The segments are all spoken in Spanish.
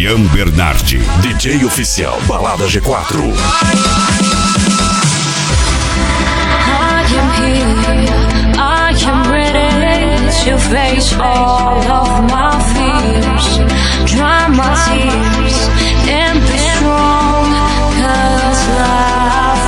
Gian Bernardi, DJ oficial Balada G4. I am here, I am ready to face all of my fears. Dry my tears and be strong, 'cause love.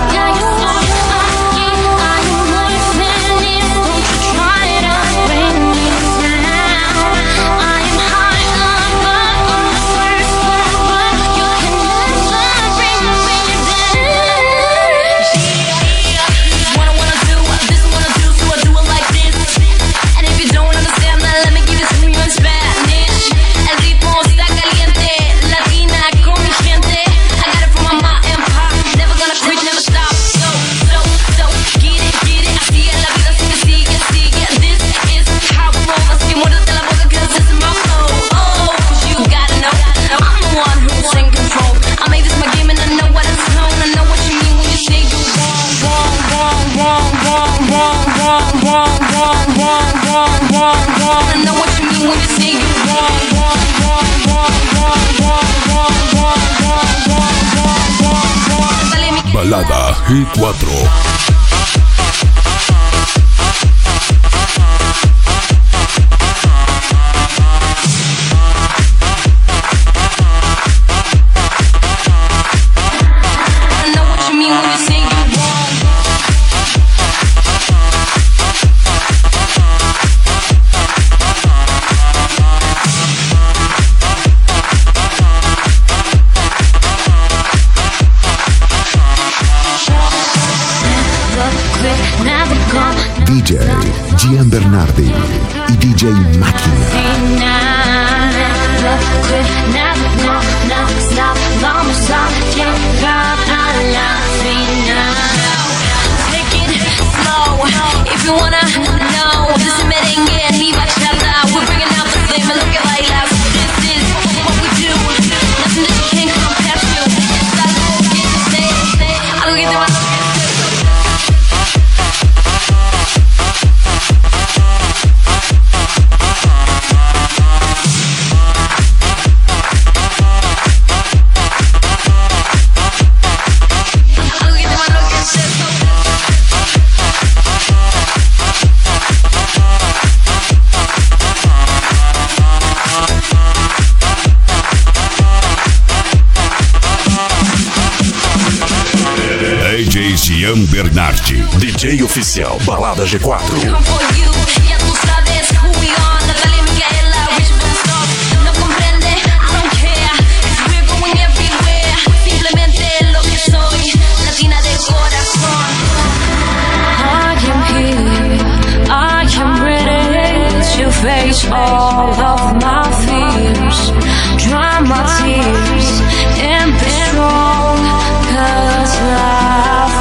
Balada G4. DJ Gian Bernardi y DJ Máquina. If you wanna know, this is merengue, ni bachata. We're bringing out the flame and look at like last. This is what we do. Nothing that you can't come past you. It's algo que te sé, algo que te va a DJ Gian Bernardi, DJ oficial Balada G4. Face all of my fears, dry my tears and be strong, 'cause love.